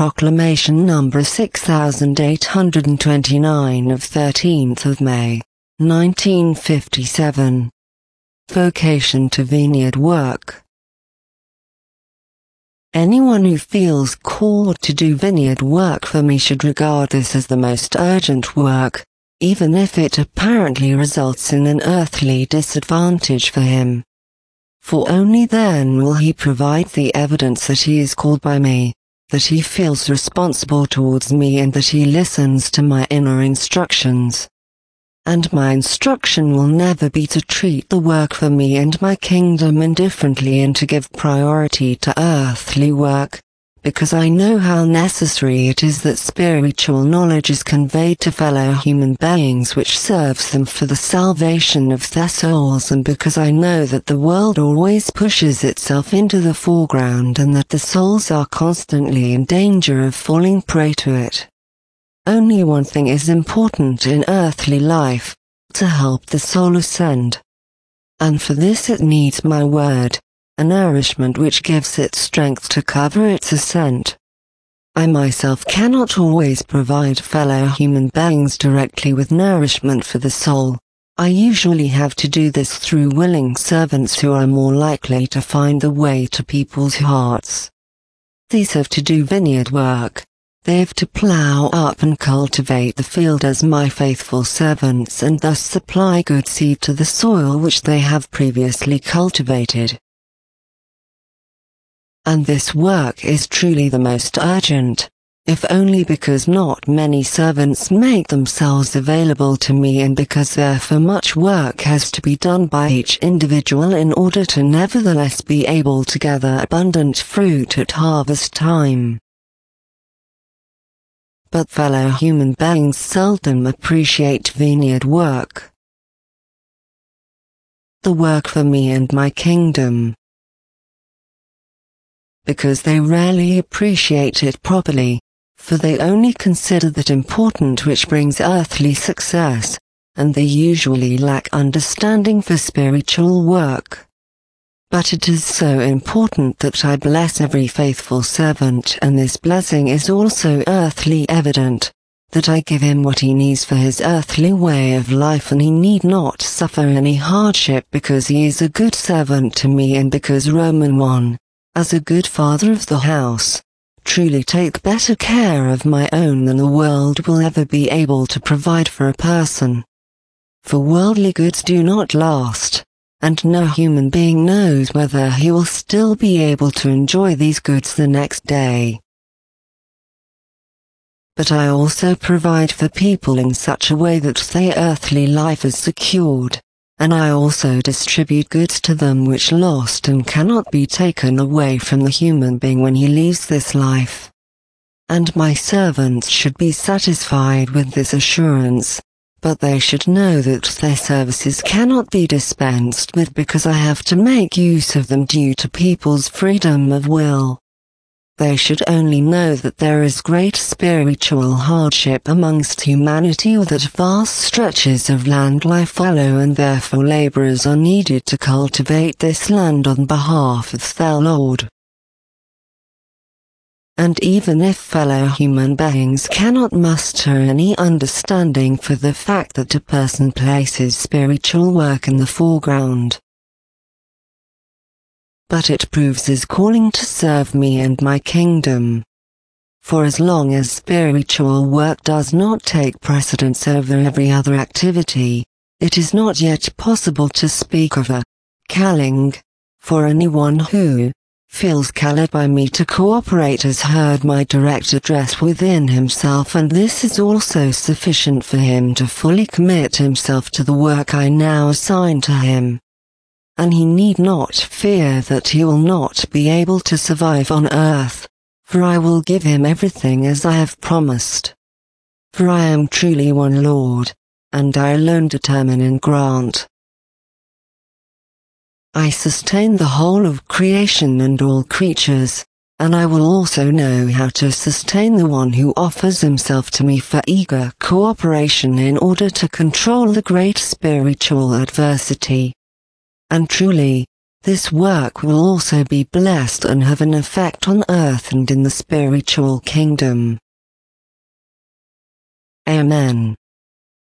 Proclamation number 6829 of 13th of May, 1957. Vocation to vineyard work. Anyone who feels called to do vineyard work for me should regard this as the most urgent work, even if it apparently results in an earthly disadvantage for him. For only then will he provide the evidence that he is called by me, that he feels responsible towards me, and that he listens to my inner instructions. And my instruction will never be to treat the work for me and my kingdom indifferently and to give priority to earthly work, because I know how necessary it is that spiritual knowledge is conveyed to fellow human beings which serves them for the salvation of their souls, and because I know that the world always pushes itself into the foreground and that the souls are constantly in danger of falling prey to it. Only one thing is important in earthly life, to help the soul ascend. And for this it needs my word, a nourishment which gives it strength to cover its ascent. I myself cannot always provide fellow human beings directly with nourishment for the soul. I usually have to do this through willing servants who are more likely to find the way to people's hearts. These have to do vineyard work. They have to plough up and cultivate the field as my faithful servants, and thus supply good seed to the soil which they have previously cultivated. And this work is truly the most urgent, if only because not many servants make themselves available to me, and because therefore much work has to be done by each individual in order to nevertheless be able to gather abundant fruit at harvest time. But fellow human beings seldom appreciate vineyard work, the work for me and my kingdom, because they rarely appreciate it properly, for they only consider that important which brings earthly success, and they usually lack understanding for spiritual work. But it is so important that I bless every faithful servant, and this blessing is also earthly evident, that I give him what he needs for his earthly way of life, and he need not suffer any hardship because he is a good servant to me, and because Roman 1, as a good father of the house, truly take better care of my own than the world will ever be able to provide for a person. For worldly goods do not last, and no human being knows whether he will still be able to enjoy these goods the next day. But I also provide for people in such a way that their earthly life is secured, and I also distribute goods to them which lost and cannot be taken away from the human being when he leaves this life. And my servants should be satisfied with this assurance, but they should know that their services cannot be dispensed with because I have to make use of them due to people's freedom of will. They should only know that there is great spiritual hardship amongst humanity, or that vast stretches of land lie fallow, and therefore laborers are needed to cultivate this land on behalf of their Lord. And even if fellow human beings cannot muster any understanding for the fact that a person places spiritual work in the foreground, but it proves his calling to serve me and my kingdom. For as long as spiritual work does not take precedence over every other activity, it is not yet possible to speak of a calling, for anyone who feels called by me to cooperate has heard my direct address within himself, and this is also sufficient for him to fully commit himself to the work I now assign to him. And he need not fear that he will not be able to survive on earth, for I will give him everything as I have promised. For I am truly one Lord, and I alone determine and grant. I sustain the whole of creation and all creatures, and I will also know how to sustain the one who offers himself to me for eager cooperation in order to control the great spiritual adversity. And truly, This work will also be blessed and have an effect on earth and in the spiritual kingdom. Amen.